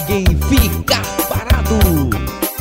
ninguém fica parado.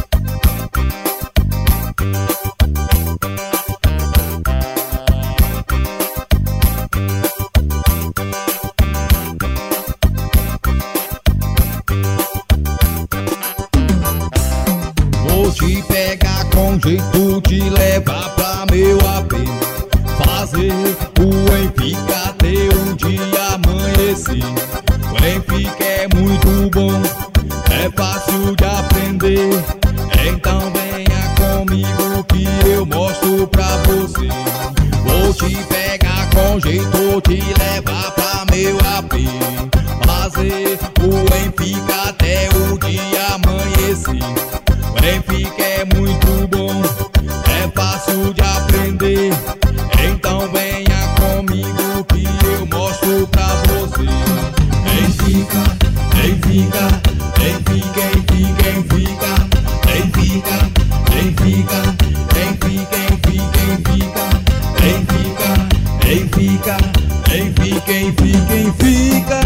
Vou te pegar com jeito, te levar pra meu AP, fazer o Benfica até o dia amanhecer. O Benfica é muito bom, é fácil de aprender. Então venha comigo que eu mostro pra você. Vou te pegar com jeito, te levar pra meu AP, fazer o Benfica até o dia amanhecer. O Benfica é muito bom, é fácil de aprender. Então venha comigo que eu mostro pra você. Benfica, Benfica, Benfica, Benfica, Benfica, Benfica, Benfica, Benfica, Benfica, Benfica, Benfica, Benfica, Benfica.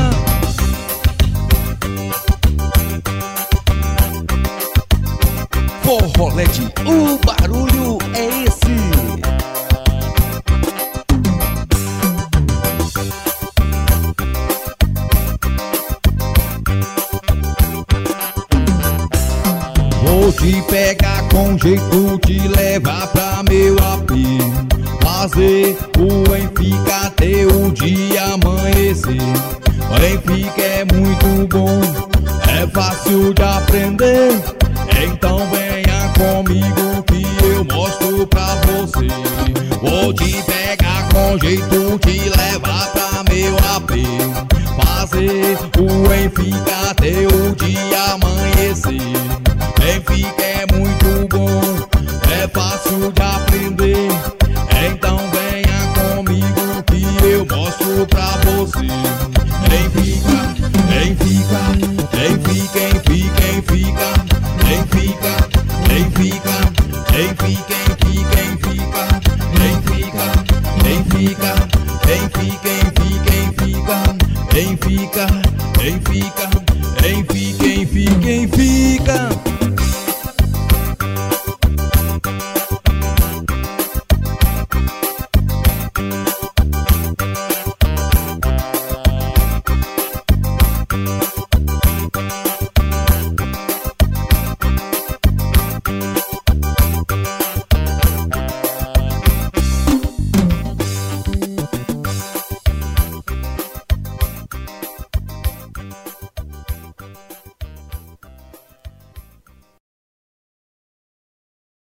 Forrolete, o barulho é esse. Vou te pegar com jeito, te levar pra meu AP, fazer o Benfica até o dia amanhecer. O Benfica é muito bom, é fácil de aprender. Então venha comigo que eu mostro pra você. Vou te pegar com jeito, te levar pra meu AP, fazer o Benfica até o dia amanhecer. Benfica é muito bom, é fácil de aprender. Então venha comigo que eu mostro pra você. Benfica, Benfica, Benfica, Benfica.